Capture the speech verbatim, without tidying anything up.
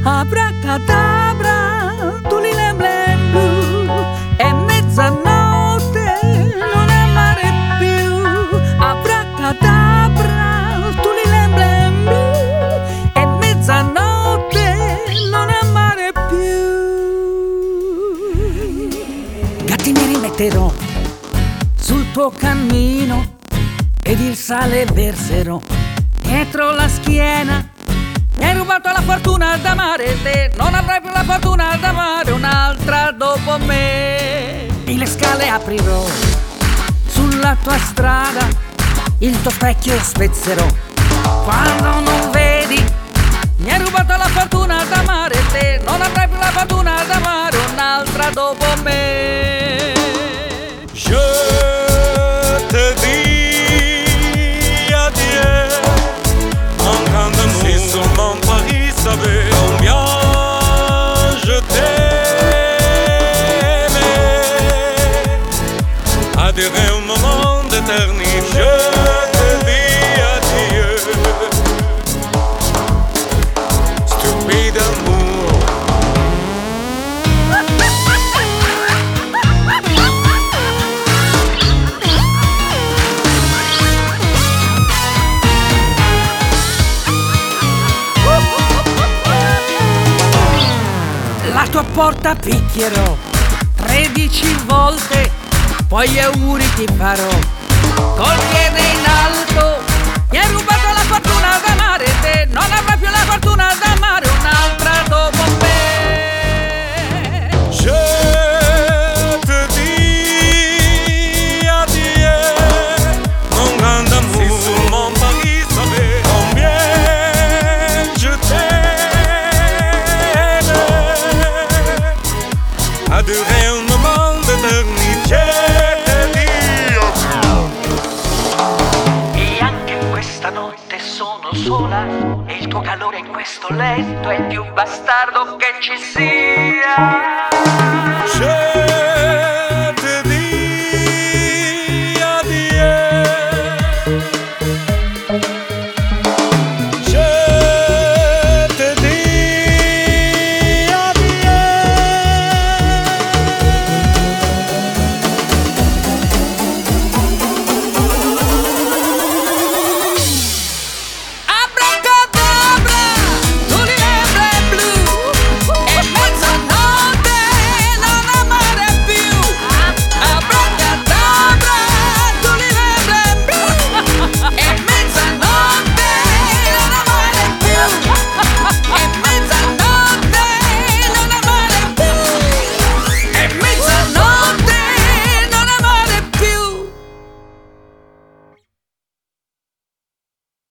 Abracadabra, tu li lem lem blu, è mezzanotte, non amare più. Abracadabra, tu li lem lem blu, è mezzanotte, non amare più. Gatti mi rimetterò sul tuo cammino ed il sale verserò dietro la schiena. Mi hai rubato la fortuna d'amare te, non avrai più la fortuna d'amare un'altra dopo me. E le scale aprirò sulla tua strada, il tuo specchio spezzerò quando non vedi. Mi hai rubato la fortuna d'amare te, non avrai più la fortuna d'amare un'altra dopo me. Je te dis adieu, en grande amour. Si seulement Paris savait combien je t'aimais. Adhérer au moment d'éternité, je te dis adieu. Stupide amour. La tua porta picchierò tredici volte, poi auguri ti farò col piede in alto. Mi hai rubato la fortuna d'amare te, non avrai più la fortuna d'amare un'altra dopo me. Je te dis adieu, mon grand amour. Si seulement Paris savait combien je t'aimais. A duré un moment d'éternité, te dis adieu. E anche questa notte sono sola, e il tuo calore in questo letto è il più bastardo che ci sia. Je